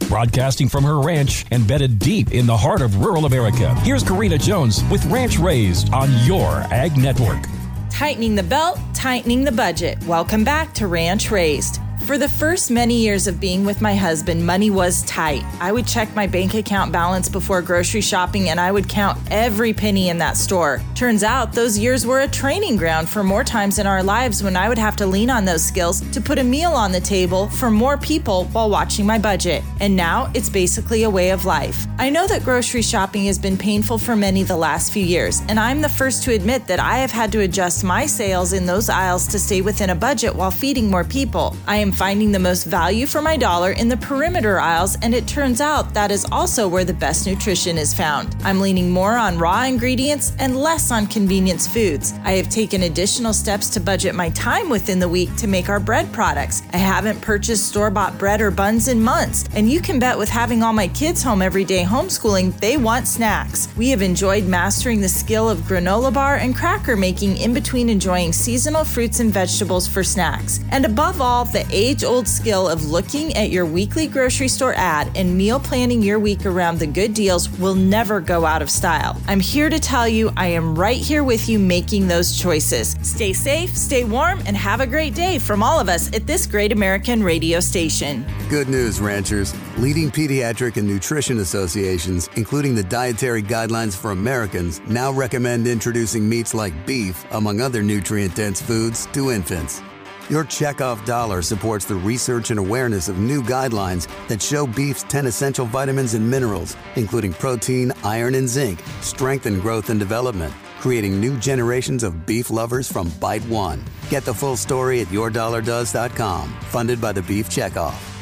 Broadcasting from her ranch embedded deep in the heart of rural America, here's Karina Jones with Ranch Raised on your Ag Network. Tightening the belt, tightening the budget. Welcome back to Ranch Raised. For the first many years of being with my husband, money was tight. I would check my bank account balance before grocery shopping, and I would count every penny in that store. Turns out those years were a training ground for more times in our lives when I would have to lean on those skills to put a meal on the table for more people while watching my budget. And now it's basically a way of life. I know that grocery shopping has been painful for many the last few years, and I'm the first to admit that I have had to adjust my sales in those aisles to stay within a budget while feeding more people. I am finding the most value for my dollar in the perimeter aisles, and it turns out that is also where the best nutrition is found. I'm leaning more on raw ingredients and less on convenience foods. I have taken additional steps to budget my time within the week to make our bread products. I haven't purchased store-bought bread or buns in months, and you can bet with having all my kids home every day homeschooling, they want snacks. We have enjoyed mastering the skill of granola bar and cracker making in between enjoying seasonal fruits and vegetables for snacks. And above all, the age-old skill of looking at your weekly grocery store ad and meal planning your week around the good deals will never go out of style. I'm here to tell you I am right here with you making those choices. Stay safe, stay warm, and have a great day from all of us at this great American radio station. Good news, ranchers. Leading pediatric and nutrition associations, including the Dietary Guidelines for Americans, now recommend introducing meats like beef, among other nutrient-dense foods, to infants. Your checkoff dollar supports the research and awareness of new guidelines that show beef's 10 essential vitamins and minerals, including protein, iron, and zinc, strengthen growth and development, creating new generations of beef lovers from Bite One. Get the full story at yourdollardoes.com, funded by the Beef Checkoff.